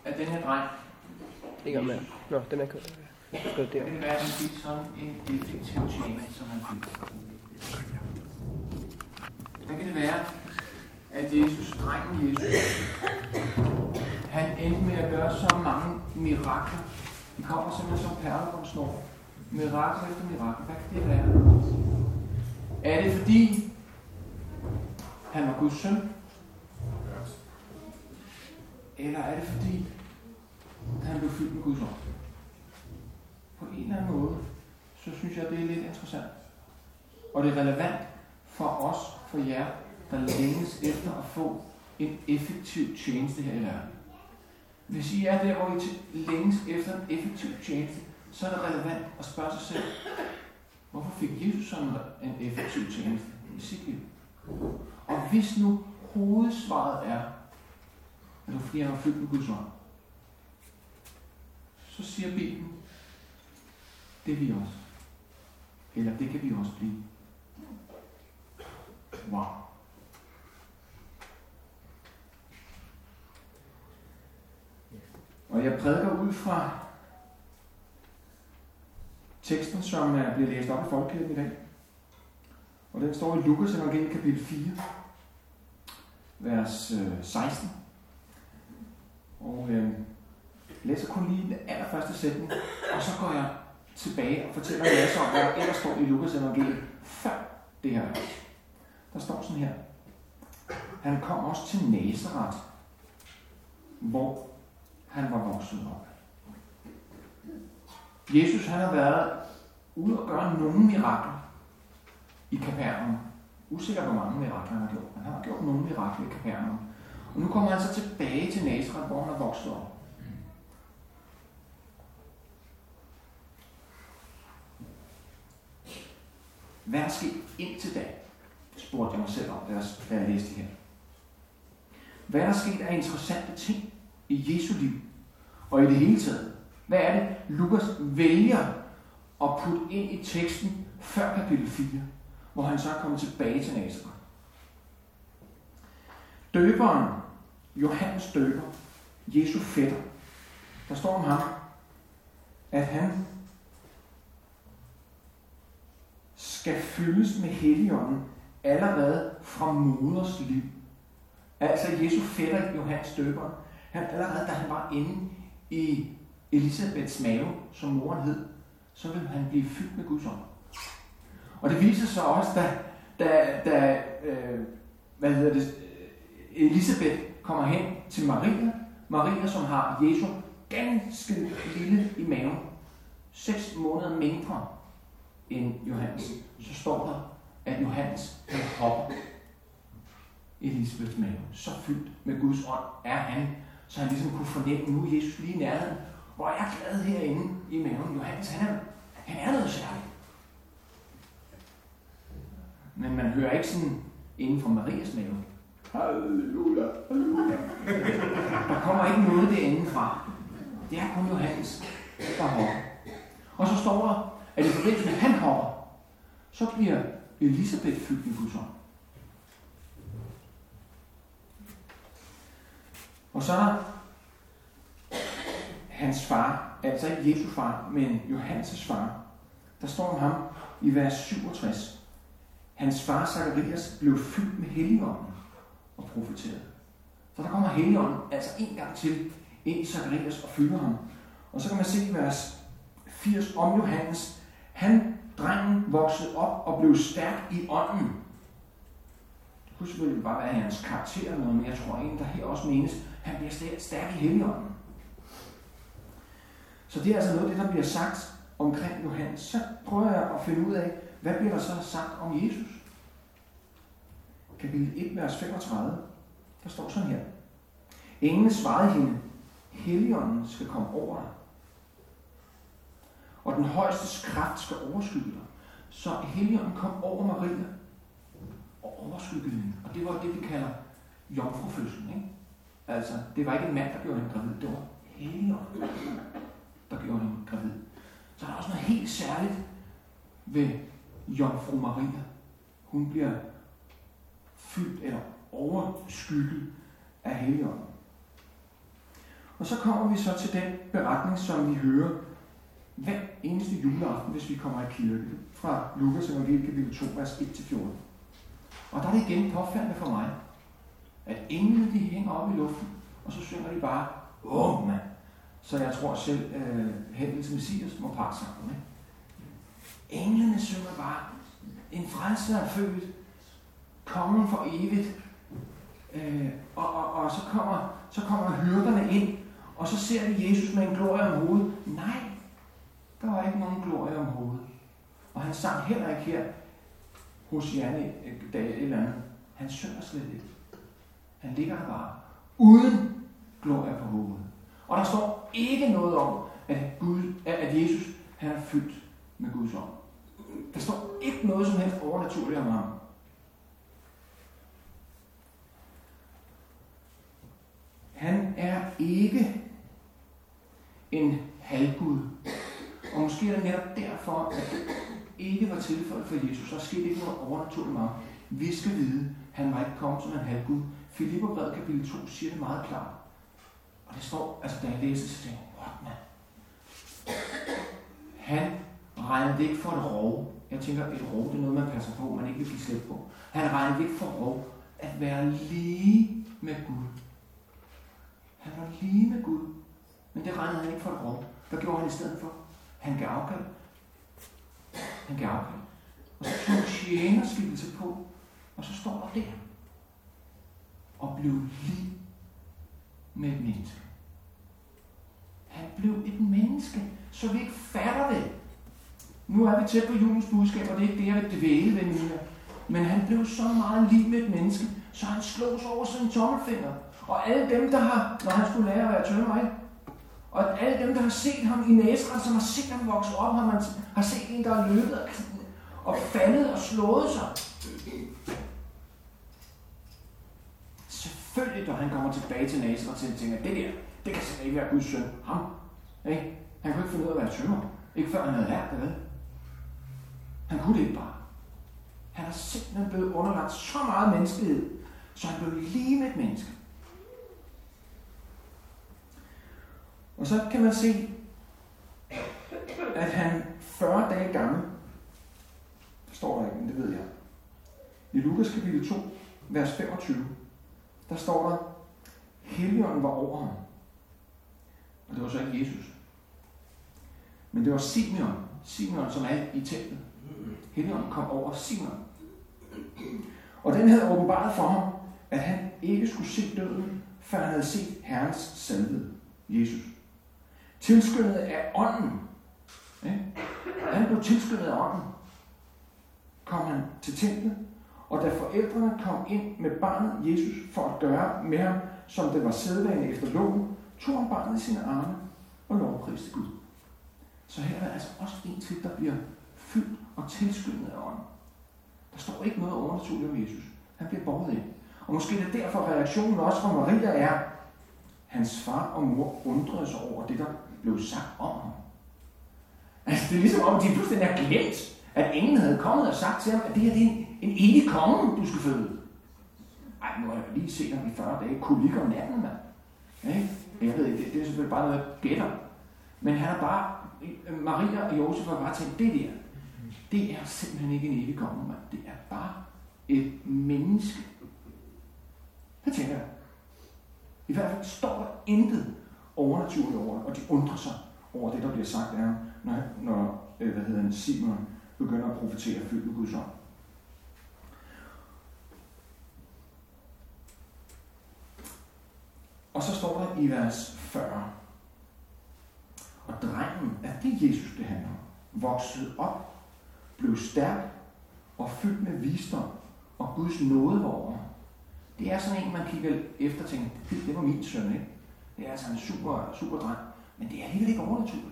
at den her dreng... Ikke om mere. Nå, den er kørt. Det kan være, at han fik sådan en effektiv tjeneste, som han fik. Der kan det være, at drengen Jesus, han endte med at gøre så mange mirakler. De kommer simpelthen som perler på en snor. Mirakel efter mirakel. Hvad kan det være? Er det fordi, han var Guds søn? Eller er det fordi, han blev fyldt med Guds ånd? På en eller anden måde, så synes jeg, det er lidt interessant. Og det er relevant for os, for jer, der længes efter at få en effektiv tjeneste her i verden. Hvis I er der, hvor I længes efter en effektiv tjeneste, så er det relevant at spørge sig selv, hvorfor fik Jesus sådan en effektiv tjeneste i sit liv? Og hvis nu hovedsvaret er, at det er fordi, han var fyldt med Guds ånd, så siger Bibelen, det er vi også. Eller det kan vi også blive. Wow. Og jeg prædiker ud fra teksten, som bliver læst op i Folkekirken i dag. Og den står i Lukas evangeliet kapitel 4, vers 16. Og jeg læser kun lige den allerførste sætning, og så går jeg tilbage og fortæller jer om, hvad der ellers står i Lukas evangeliet før det her vers. Der står sådan her. Han kom også til Nazaret, hvor han var vokset op. Jesus, han har været ude og gøre nogle mirakler i Kapernaum. Usikker, hvor mange mirakler han har gjort. Han har gjort nogle mirakler i Kapernaum. Og nu kommer han så tilbage til Nazaret, hvor han er vokset op. Hvad er sket indtil da? Spurgte jeg mig selv om, da jeg læste det her. Hvad er der sket af interessante ting i Jesu liv? Og i det hele taget, hvad er det, Lukas vælger at putte ind i teksten før kapitel 4, hvor han så er kommet tilbage til Nazaret? Døberen, Johannes døber, Jesu fætter, der står om ham, at han skal fyldes med Helligånden allerede fra moders liv. Altså Jesu fætter, Johannes døberen, han allerede da han var inde i Elisabeths mave, som moren hed, så ville han blive fyldt med Guds ånd. Og det viser sig også, da Elisabeth kommer hen til Maria, som har Jesu ganske lille i maven, 6 måneder mindre end Johannes, så står der, at Johannes hopper Elisabeths mave. Så fyldt med Guds ånd er han, så han ligesom kunne fornemme, nu er Jesus lige i nærheden. Hvor er jeg glad herinde i maven. Johannes, han er noget særligt. Men man hører ikke sådan inden for Marias mave. Halleluja, halleluja. Der kommer ikke noget derinde fra. Det er kun Johannes, der hopper. Og så står der, at i forbindelse med, at han hopper, så bliver Elisabeth fyldt med Guds ånd. Og så er der hans far, altså ikke Jesu far, men Johannes' far. Der står om ham i vers 67. Hans far, Zacharias, blev fyldt med Helligånden og profeterede. Så der kommer Helligånden altså en gang til ind i Zacharias og fylder ham. Og så kan man se i vers 80 om Johannes. Drengen voksede op og blev stærk i ånden. Det kunne selvfølgelig bare være hans karakter eller noget, men jeg tror egentlig, der her også menes, han bliver stærk i Helligånden. Så det er altså noget af det, der bliver sagt omkring Johannes. Så prøver jeg at finde ud af, hvad bliver der så sagt om Jesus? Kapitel 1, vers 35. Der står sådan her. Englen svarede hende, Helligånden skal komme over dig. Og den højeste kraft skal overskygge dig. Så Helligånden kom over Maria og overskyggede hende. Og det var det, vi kalder jomfrufødslen, ikke? Altså, det var ikke en mand, der gjorde hende gravid. Det var Helligånden, der gjorde hende gravid. Så der er også noget helt særligt ved Jomfru Maria. Hun bliver fyldt eller overskygget af Helligånden. Og så kommer vi så til den beretning, som vi hører hver eneste juleaften, hvis vi kommer i kirke, fra Lukas evangelium kapitel 2, vers 1-14. Og der er det igen påfaldende for mig, at englene de hænger op i luften, og så synger de bare, mand. Så jeg tror selv, Hændels Messias må pakke sammen. Englene synger bare, en frelser er født, kongen for evigt. Og så kommer hyrderne ind, og så ser de Jesus med en glorie om hovedet. Nej, der var ikke nogen glorie om hovedet. Og han sang heller ikke her hos Janne et eller andet. Han synger slet ikke. Han ligger der bare, uden glorie på hovedet. Og der står ikke noget om, at Jesus han er fyldt med Guds ånd. Der står ikke noget som helst overnaturligt om ham. Han er ikke en halvgud. Og måske er det netop derfor, at det ikke var tilfældet for Jesus. Der skete ikke noget overnaturligt med ham. Vi skal vide, at han var ikke kommet som en halvgud. Filipperbrevet kapitel 2 siger det meget klart. Og det står, altså da jeg læste, så tænkte jeg, what man? Han regnede det ikke for et rov. Jeg tænker, et rov, det er noget, man passer på, man ikke vil give slip på. Han regnede det ikke for et rov at være lige med Gud. Han var lige med Gud. Men det regnede han ikke for et rov. Hvad gjorde han i stedet for? Han gav afkald. Og så tog tjenerskikkelse på, og så står der der. Og blev lige med et menneske. Han blev et menneske, så vi ikke fatter det. Nu er vi tæt på julens budskab, og det er ikke det, jeg vil dvæle ved nu. Men han blev så meget lige med et menneske, så han slog sig over sin tommelfinger. Og alle dem, der har, når han skulle lære at være tømrer, ikke? Og alle dem, der har set ham i Nazareth, som har set ham vokse op, har set en, der har løbet og faldet og slået sig. Selvfølgelig, når han kommer tilbage til Nazareth, så tænker det der, det kan simpelthen ikke være Guds søn. Ham. Ikke? Han kunne ikke finde ud af at være tømrer. Ikke før han havde lært det, vel? Han kunne det ikke bare. Han er simpelthen blevet underlagt så meget menneskelighed, så han blev lige med et menneske. Og så kan man se, at han 40 dage gammel, står der ikke, men det ved jeg. I Lukas kapitel 2, vers 25, der står der, Helligånden var over ham. Og det var så ikke Jesus. Men det var Simeon, som er i templet. Helligånden kom over Simeon. Og den havde åbenbaret for ham, at han ikke skulle se døden, før han havde set Herrens salvede, Jesus. Tilskyndet af ånden. Han blev tilskyndet af ånden. Kom han til templet, og da forældrene kom ind med barnet Jesus for at gøre med ham, som det var sædvane efter loven, tog han barnet i sine arme og lovpriste Gud. Så her er der altså også en til, der bliver fyldt og tilskyndet af ånden. Der står ikke noget overnaturligt om Jesus. Han bliver båret ind. Og måske er det derfor reaktionen også fra Maria er, hans far og mor undrede sig over det, der blev sagt om ham. Altså det er ligesom om, de pludselig er glemt, at ingen havde kommet og sagt til ham, at det her det er en evig konge, du skal føde. Ej, nu har jeg lige set ham i 40 dage. Kunne ligge om natten, mand. Jeg ved ikke, det er selvfølgelig bare noget, jeg gætter. Men han er bare, Maria og Josef har bare tænkt, det er simpelthen ikke en evig konge, mand. Det er bare et menneske. Hvad tænker jeg? I hvert fald står der intet overnaturligt over det, og de undrer sig over det, der bliver sagt af ham, når Simon begynder at profetere fyldt med Guds ånd. Og så står der i vers 40. Og drengen, at det Jesus det handler om, voksede op, blev stærk og fyldt med visdom, og Guds nåde var over. Det er sådan en, man kigger efter og tænker, det var min søn, ikke? Det er altså en super dreng, men det er alligevel ikke overnaturligt.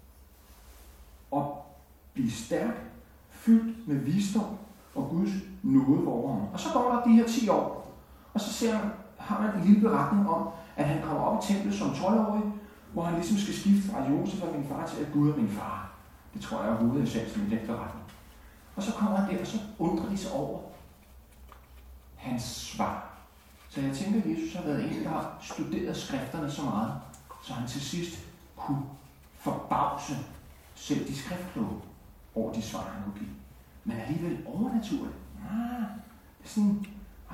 Og blive stærk, fyldt med visdom, og Guds nåde var over ham. Og så går der de her 10 år, og så har man en lille beretning om, at han kommer op i templet som 12-årig, hvor han ligesom skal skifte fra Josef og min far til, at Gud er min far. Det tror jeg er hovedessensen i den beretning. Og så kommer han der, og så undrer de sig over hans svar. Så jeg tænker, at Jesus har været en, der har studeret skrifterne så meget, så han til sidst kunne forbavse selv de skriftkloge over de svar, han kunne give. Men alligevel overnaturligt. Det er sådan,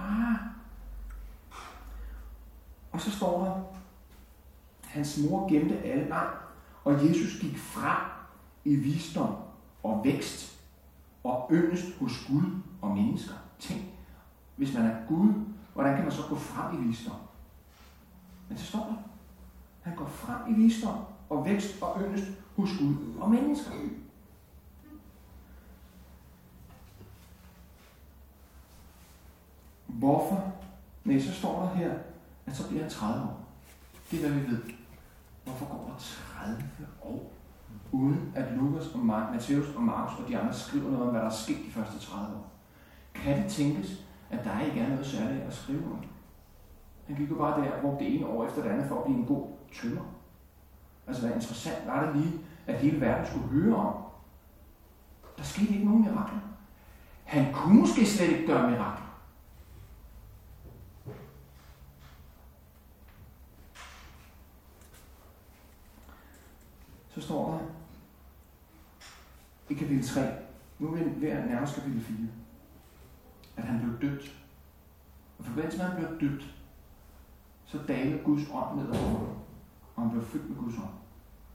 Og så står der, hans mor gemte alle, og Jesus gik frem i visdom og vækst og yndest hos Gud og mennesker. Tænk, hvis man er Gud, hvordan kan man så gå frem i visdom? Men så står der, han går frem i visdom og vækst og yndest hos Gud og mennesker. Hvorfor? Nej, så står der her, at så bliver han 30 år. Det er, hvad vi ved. Hvorfor går der 30 år, uden at Lukas og Matthæus og Markus og de andre skriver noget om, hvad der er sket de første 30 år? Kan det tænkes, at der ikke er noget særligt at skrive om? Han gik jo bare der og brugte det ene år efter det andet for at blive en god tømmer. Altså, hvad interessant var det lige, at hele verden skulle høre om. Der skete ikke nogen mirakler. Han kunne måske slet ikke gøre mirakler. Så står der i kapitel 3, nu er vi ved at nærmest kapitel 4, at han blev døbt. Og for mens han blev døbt, så dalede Guds ånd ned over ham, og han blev fyldt med Guds ånd.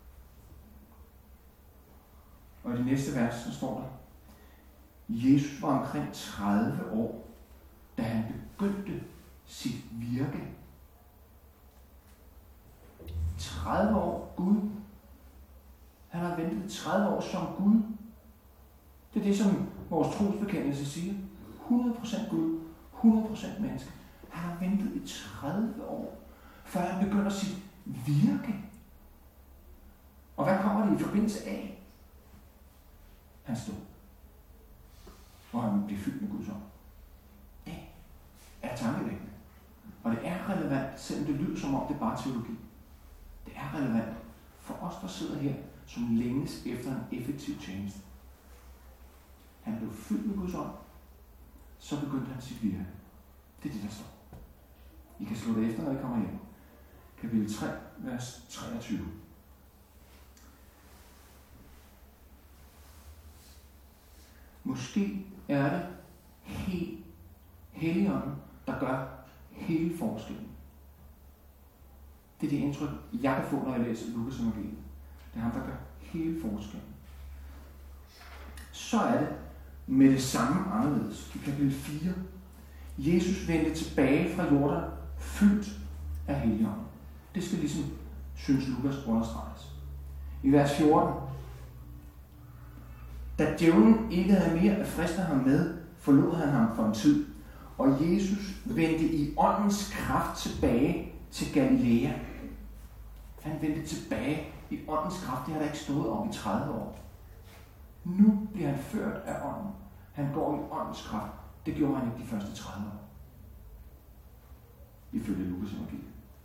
Og i det næste vers, så står der, Jesus var omkring 30 år, da han begyndte sit virke. 30 år Gud. Han har ventet 30 år som Gud. Det er det, som vores trosbekendelse siger. 100% Gud, 100% menneske. Han har ventet i 30 år, før han begynder sit virke. Og hvad kommer det i forbindelse af? Han stod. Og han bliver fyldt med Guds ånd. Det er tankevækkende. Og det er relevant, selvom det lyder som om det er bare teologi. Det er relevant for os, der sidder her, som længes efter en effektiv tjeneste. Han blev fyldt med Guds ånd, så begyndte han sit virke. Det er det, der står. I kan slå det efter, når I kommer hjem. Kapitel 3, vers 23. Måske er det helt Helligånden, der gør hele forskellen. Det er det indtryk, jeg kan få, når jeg læser Lukas evangeliet. Det er ham, der gør hele forskellen. Så er det med det samme anderledes. I kapitel 4. Jesus vendte tilbage fra Jordan, fyldt af Helligånden. Det skal ligesom, synes Lukas, understreges. I vers 14. Da djævlen ikke havde mere at friste ham med, forlod han ham for en tid, og Jesus vendte i åndens kraft tilbage til Galilea. Han vendte tilbage i åndens kraft. Det har der ikke stået om i 30 år. Nu bliver han ført af ånden. Han går i åndens kraft. Det gjorde han ikke de første 30 år. Ifølge Lukas evangeliet.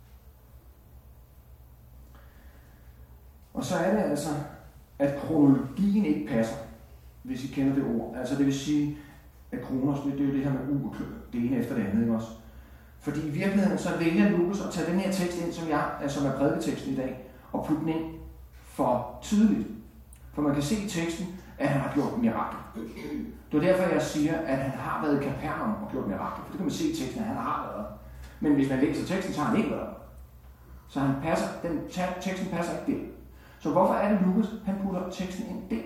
Og så er det altså, at kronologien ikke passer, hvis I kender det ord. Altså det vil sige, at kronos, det er jo det her med det ene efter det andet, ikke også? Fordi i virkeligheden så vælger Lukas at tage den her tekst ind, som er prædiketeksten i dag, og putte den ind for tidligt. For man kan se i teksten, at han har gjort mirakler. Det er derfor, jeg siger, at han har været i Kapernaum og gjort mirakler. For det kan man se i teksten, at han har været. Men hvis man læser teksten, så har han ikke været. Så teksten passer ikke der. Så hvorfor er det Lukas, han putter teksten ind der?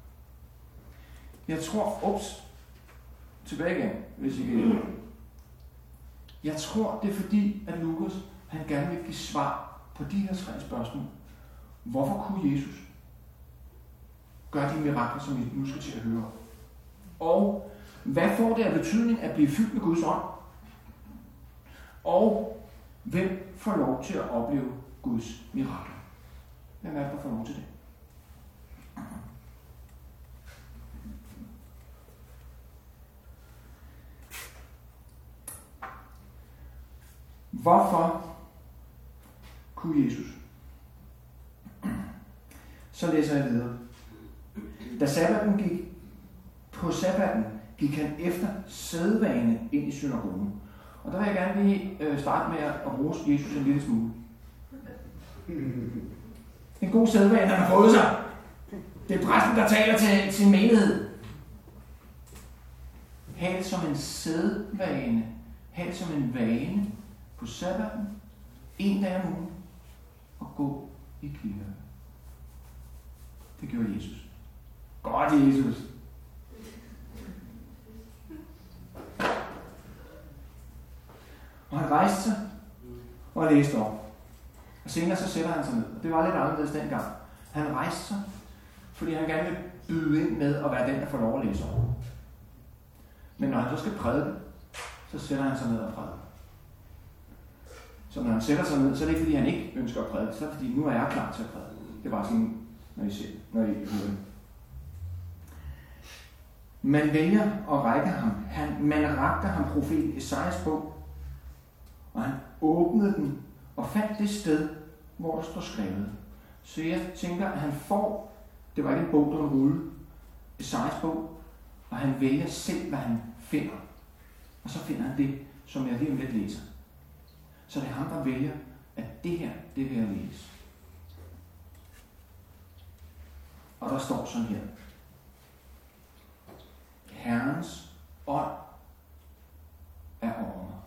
Jeg tror, tilbage igen, hvis I vil. Jeg tror, det er fordi, at Lukas, han gerne vil give svar på de her 3 spørgsmål. Hvorfor kunne Jesus gøre de mirakler, som vi nu skal til at høre? Og hvad får det af betydning at blive fyldt med Guds ånd? Og hvem får lov til at opleve Guds mirakler? Hvem er det, der får lov til det? Hvorfor kunne Jesus? Så læser jeg videre. På sabbaten gik han efter sædvane ind i synagogen. Og der vil jeg gerne lige starte med at rose Jesus en lille smule. En god sædvane, han har fået sig. Det er præsten, der taler til sin menighed. Ha' det som en sædvane. Ha' det som en vane på sabbaten. En dag om ugen. Og gå i kirke. Det gjorde Jesus. Godt, Jesus. Og han rejste sig og læste op. Og senere så sætter han sig ned. Og det var lidt anderledes dengang. Han rejste sig, fordi han gerne vil byde ind med at være den, der får lov at læse op. Men når han så skal prædike, så sætter han sig ned og prædiker. Så når han sætter sig ned, så er det ikke fordi, han ikke ønsker at prædike. Så er det fordi, nu er jeg klar til at prædike. Det var sådan, når I hører det. Man vælger at række ham. Man rakte ham profet Esajas bog. Og han åbnede den og fandt det sted, hvor der står skrevet. Så jeg tænker, at han får, det var ikke en bog, der var rullet, Esajas bog, og han vælger selv, hvad han finder. Og så finder han det, som jeg lige om lidt læser. Så det er ham, der vælger, at det her, det vil jeg læse. Og der står sådan her. Herrens ånd er over mig.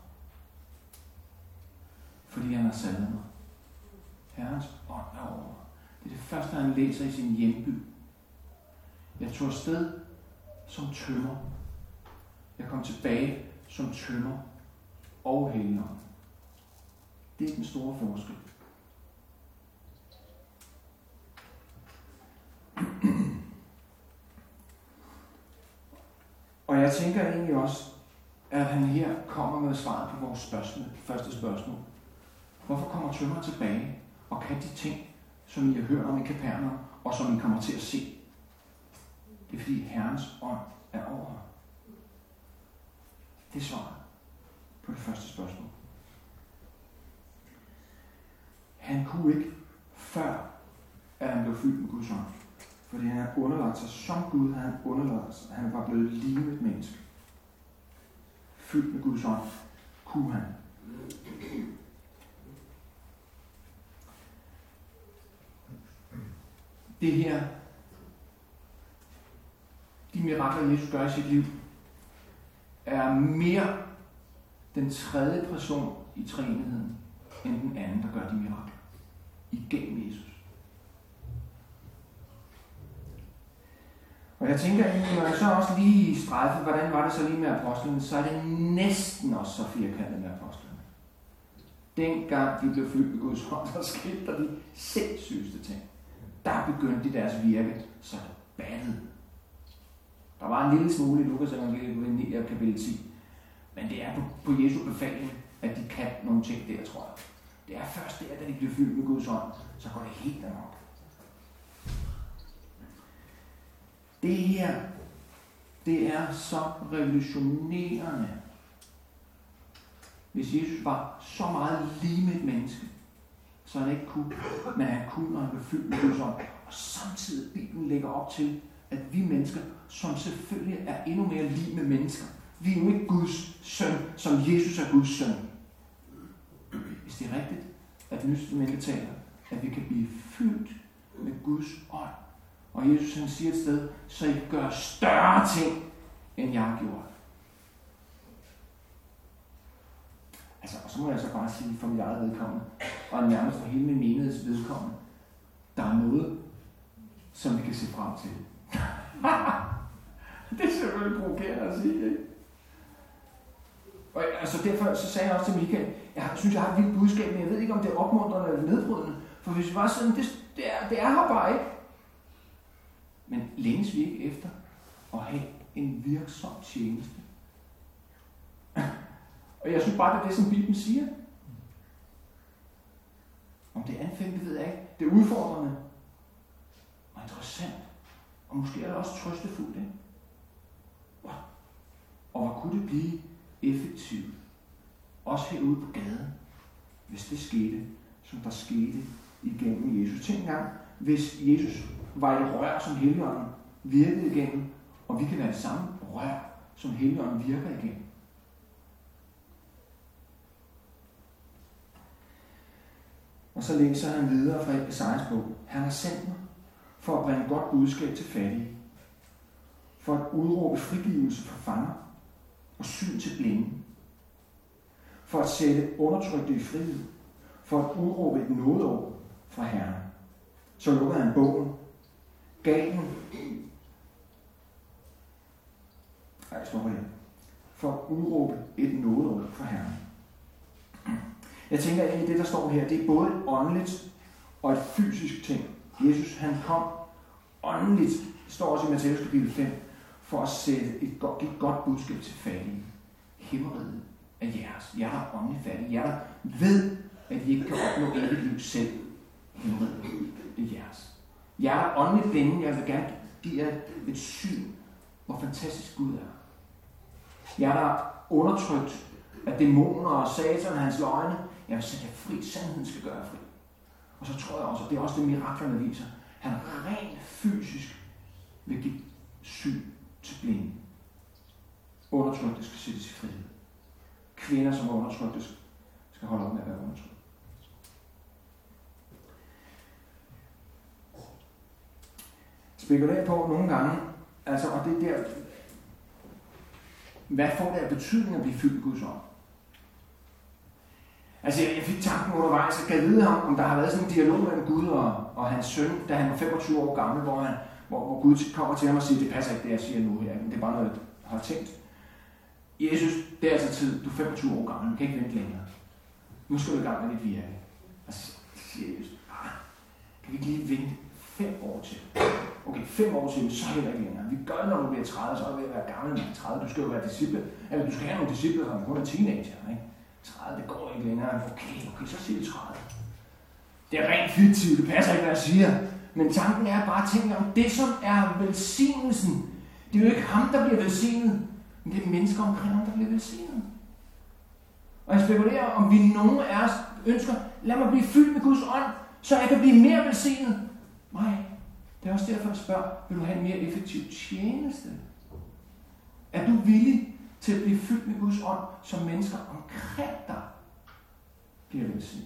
Fordi han har salvet mig. Herrens ånd er over mig. Det er det første, han læser i sin hjemby. Jeg tog afsted som tømmer. Jeg kom tilbage som tømmer og helligånd. Det er den store forskel. Og jeg tænker egentlig også, at han her kommer med svaret på vores spørgsmål, første spørgsmål. Hvorfor kommer tømmer tilbage og kan de ting, som I har hørt om i Kapernaum, og som I kommer til at se? Det er fordi Herrens ånd er over ham. Det er svaret på det første spørgsmål. Han kunne ikke, før at han blev fyldt med Guds ånd. Fordi han har underlagt sig som Gud, han underlagt sig. Han var blevet lige med et menneske. Fyldt med Guds ånd kunne han. Det her, de mirakler, Jesus gør i sit liv, er mere den tredje person i treenigheden, end den anden, der gør de mirakler. Igennem Jesus. Og jeg tænker egentlig, når jeg så også lige strejfede, hvordan var det så lige med apostlene, så er det næsten også så firkantet med apostlene. Dengang de blev fyldt med Guds hånd, så skete der de sindssygeste ting. Der begyndte de deres virke, så det battede. Der var en lille smule i Lukas evangeliet på kapitel 10. Men det er på Jesu befaling, at de kan nogle ting der, tror jeg. Det er først der, da de bliver fyldt med Guds ånd, så går det helt amok. Det her, det er så revolutionerende. Hvis Jesus var så meget lige med et menneske, så han ikke kunne, men han kunne, når han blev fyldt med Guds ånd. Og samtidig Bibelen lægger op til, at vi mennesker, som selvfølgelig er endnu mere lige med mennesker, vi er jo ikke Guds søn, som Jesus er Guds søn. Hvis det er rigtigt, at Nyt taler, at vi kan blive fyldt med Guds ånd. Og Jesus han siger et sted, så I gør større ting, end jeg har gjort. Altså, og så må jeg så bare sige for mit eget vedkommende, og nærmest for hele min menigheds vedkommende, der er noget, som vi kan se frem til. Det er selvfølgelig provokerende at sige, ikke? Og altså derfor så sagde jeg også til Michael, jeg synes, jeg har et vildt budskab, men jeg ved ikke, om det er opmuntrende eller nedbrydende. For hvis vi var sådan, det er her bare ikke. Men længes vi ikke efter at have en virksom tjeneste? Og jeg synes bare, det er det, som Bibelen siger. Om det er anfængende, ved jeg ikke. Det er udfordrende og interessant. Og måske er det også trøstefuldt, ikke? Og hvor kunne det blive effektivt? Også herude på gaden, hvis det skete, som der skete igennem Jesus. Tænk engang, hvis Jesus var et rør, som Helligånden virkede igennem, og vi kan være det samme rør, som Helligånden virker igennem. Og så læser han videre fra Esajas bog. Han har sendt mig for at bringe godt budskab til fattige, for at udråbe frigivelse for fanger og syn til blinde, for at sætte undertrykte i frihed, for at udråbe et nådeår fra Herren. Så lukkede han bogen, gav den, for at udråbe et nådeår fra Herren. Jeg tænker, at det, der står her, det er både et åndeligt og et fysisk ting. Jesus, han kom åndeligt, det står også i Matthæus kapitel 5, for at give et godt budskab til fattige. Himmeriget er jeres. Jeg er åndeligt fattige. Jeg ved, at I ikke kan opnå evigt liv selv. Himmeriget, det er jeres. Jeg er åndeligt blinde. Jeg vil gerne give jer et syn, hvor fantastisk Gud er. Jeg er undertrykt af dæmoner og satan og hans løgne. Jeg vil sætte jer fri. Sandheden skal gøre jer fri. Og så tror jeg også, at det er også det miraklerne viser. Han rent fysisk vil give syn til blinde. Undertrykte skal sættes i frihed. Kvinder, som er undertrykte, skal holde op med at være undertrykt. Spekulerer på nogle gange, altså, og det der, hvad får det af betydning at blive fyldt med Guds ånd? Altså, jeg fik tanken undervejs, at jeg vide ham, om der har været sådan en dialog mellem Gud og hans søn, da han var 25 år gammel, hvor Gud kommer til ham og siger, det passer ikke det, jeg siger nu her, men det er bare noget, jeg har tænkt. Jesus, det er altså tid, du er 25 år gammel, du kan ikke vente længere. Nu skal du i gang med dit virke. Og så siger Jesus, kan vi ikke lige vente 5 år til? Okay, 5 år til, så heller ikke længere. Vi gør det, når du bliver 30, så er du ved at være gammel med 30. Du skal jo være disciple. Eller du skal have nogle disciple, som kun er teenager, ikke? 30, det går ikke længere. Okay, så siger vi 30. Det er rent fiktivt, det passer ikke, hvad jeg siger. Men tanken er bare at tænke om det, som er velsignelsen. Det er jo ikke ham, der bliver velsignet, men det er mennesker omkring ham, der bliver velsignet. Og jeg spekulerer, om vi nogen af os ønsker, lad mig blive fyldt med Guds ånd, så jeg kan blive mere velsignet. Nej, det er også derfor, jeg spørger, vil du have en mere effektiv tjeneste? Er du villig til at blive fyldt med Guds ånd, som mennesker omkring dig bliver velsignet?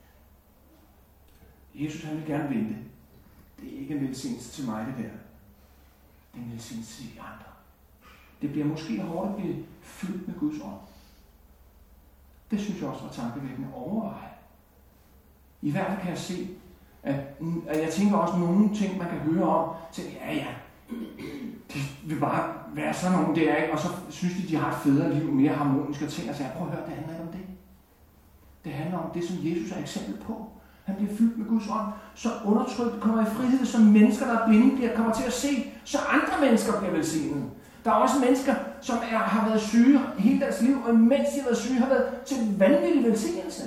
Jesus, han vil gerne vente. Det er ikke en velsignelse til mig, det der. Det er en velsignelse til de andre. Det bliver måske hårdt at blive fyldt med Guds ånd. Det synes jeg også var tankevækkende overveje. I hvert fald kan jeg se, at jeg tænker også nogle ting, man kan høre om, så ja, de vil bare være sådan nogle der, ikke? Og så synes de har et federe liv, mere harmonisk og ting, og så jeg prøv at høre, det handler ikke om det. Det handler om det, som Jesus er eksempel på. Han bliver fyldt med Guds ånd, så undertrykt kommer i frihed, som mennesker, der er blinde, kommer til at se, så andre mennesker bliver velsignet. Der er også mennesker, som har været syge hele deres liv, og mens de har været syge, har været til en vanvittig velsignelse.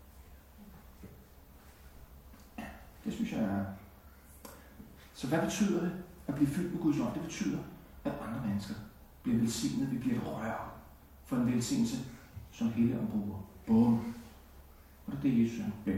Det synes jeg er. Så hvad betyder det at blive fyldt med Guds ånd? Det betyder, at andre mennesker bliver velsignet. Vi bliver et rør for en velsignelse, som Helligånden bruger. Bum. Og det er det, Jesus blev.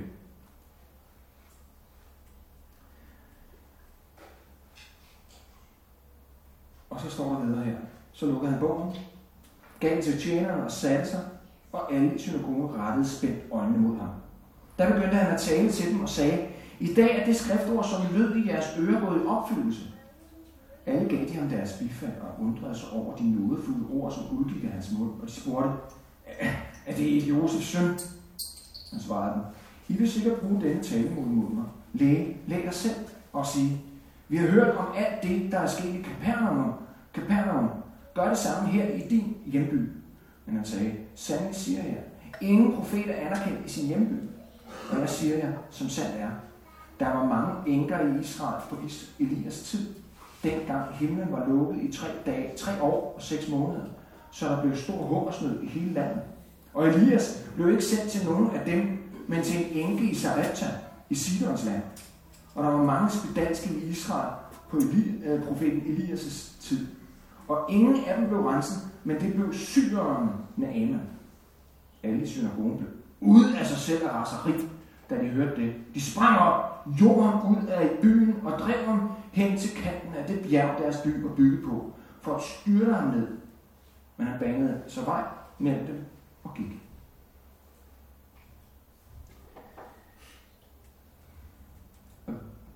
Og så står der videre her. Så lukkede han bogen, gav til tjeneren og satte sig, og alle i synagogen rettede spændt øjnene mod ham. Der begyndte han at tale til dem og sagde, i dag er det skriftord, som lød i jeres ører, gået i opfyldelse. Alle gav de ham deres bifald og undrede sig over de nådefulde ord, som udgik af hans mund, og de spurgte, er det ikke Josefs søn? Han svarede dem, I vil sikkert bruge denne tale mod mig. Læg dig selv og sige, vi har hørt om alt det, der er sket i Kapernaum. Gør det samme her i din hjemby. Men han sagde, sandelig siger jeg, ingen profet er anerkendt i sin hjemby. Og jeg siger jer, som sandt er, der var mange enker i Israel på Elias tid. Dengang himlen var lukket i 3 år og 6 måneder, så der blev stor hungersnød i hele landet. Og Elias blev ikke sendt til nogen af dem, men til en enke i Sarepta i Sidons land. Og der var mange spedalske i Israel på profeten Elias' tid. Og ingen af dem blev renset, men det blev syreren Naaman. Alle i synagogen blev ude af sig selv af raseri, da de hørte det. De sprang op, jorden ud af byen og drev ham hen til kanten af det bjerg, deres by var bygget på, for at styrte ham ned. Men han banede så vej mellem dem og gik.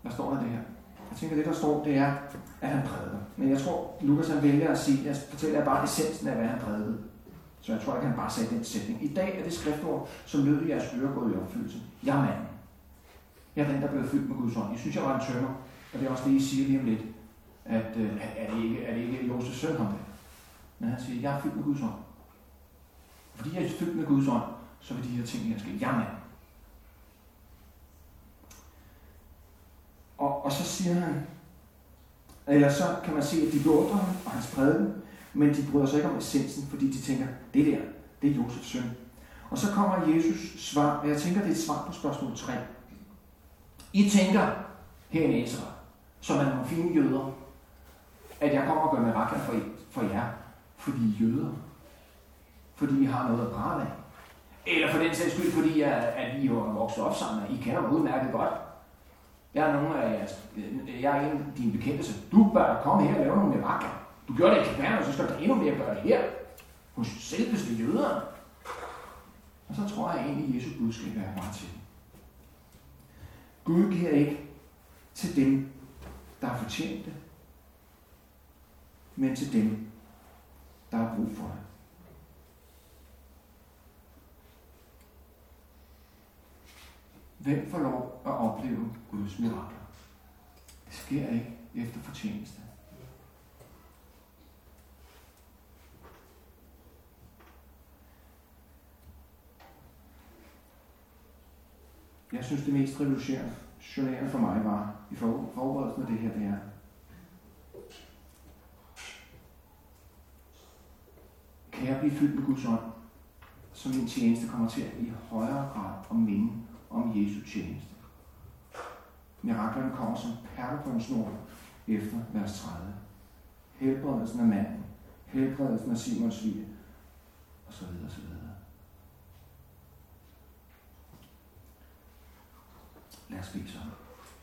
Hvad står der det her? Jeg tænker, det der står, det er, at han prædiker. Men jeg tror, Lukas han vælger at sige, jeg fortæller bare essensen af, hvad han prædikede. Så jeg tror ikke, han bare sagde den sætning. I dag er det skriftord, som lød i jeres ører gået i opfyldelse. Jeg er manden. Jeg er den, der blev fyldt med Guds ånd. I synes, jeg var en tømmer. Og det er også det, I siger lige om lidt. At er det ikke Josefs søn ham der? Men han siger, jeg er fyldt med Guds ånd. Fordi jeg er fyldt med Guds ånd, så vil de her ting her ske. Jeg er manden. Og så siger han, eller så kan man se, at de beundrer ham og hans prædiken, men de bryder sig ikke om essensen, fordi de tænker, det er Josefs søn. Og så kommer Jesus svar, og jeg tænker, det er et svar på spørgsmål 3. I tænker, her i Nazareth, som er nogle fine jøder, at jeg kommer og gør mirakler for jer, fordi I er jøder. Fordi I har noget at prale af. Eller for den sags skyld, fordi at I har vokset op sammen, og I kender mig udmærket godt. Jeg er en af dine bekendte, så du bør komme her og lave nogle mirakler. Du gjorde det i Kapernaum, så skal du endnu mere gøre det her. Hos selveste jøderne. Og så tror jeg egentlig, at Jesu budskab er bare til. Gud giver ikke til dem, der har fortjent det, men til dem, der har brug for det. Hvem får lov at opleve Guds mirakler? Det sker ikke efter fortjeneste. Jeg synes, det mest revolutionerende for mig var i forberedelsen af det her, det er, kan jeg blive fyldt med Guds ånd, så min tjeneste kommer til at i højere grad at minde om Jesu tjeneste. Miraklerne kommer som perler på en snor efter vers 30. Helbredelsen af manden, helbredelsen af Simons svige, og så videre, så videre. Lad os bede sammen.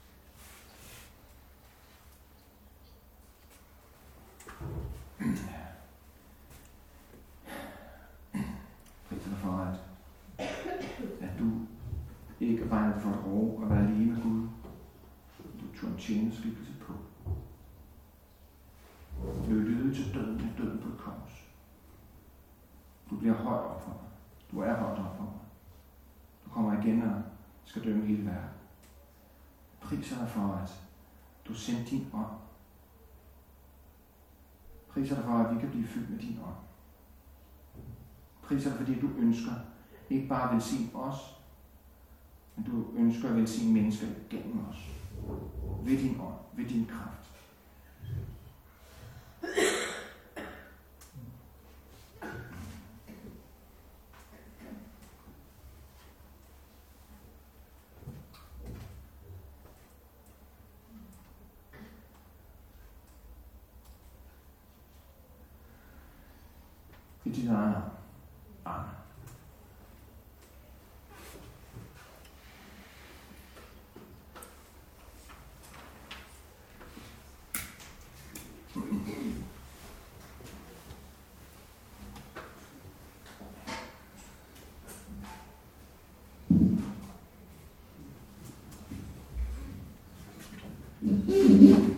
Pris dig for, at du ikke regner for et år at være alene med Gud. Du tog en tjeneskikkelse på. Du blev lydig til døden på et kors. Du bliver højt op for mig. Du er højt op for mig. Du kommer igen og skal dømme hele verden. Priser dig for, at du sendte din ånd. Priser dig for, at vi kan blive fyldt med din ånd. Priser dig, fordi du ønsker ikke bare at velsigne os, men du ønsker at velsigne mennesker gennem os. Ved din ånd, ved din kraft. I dit eget navn. Amen. Mm-hmm.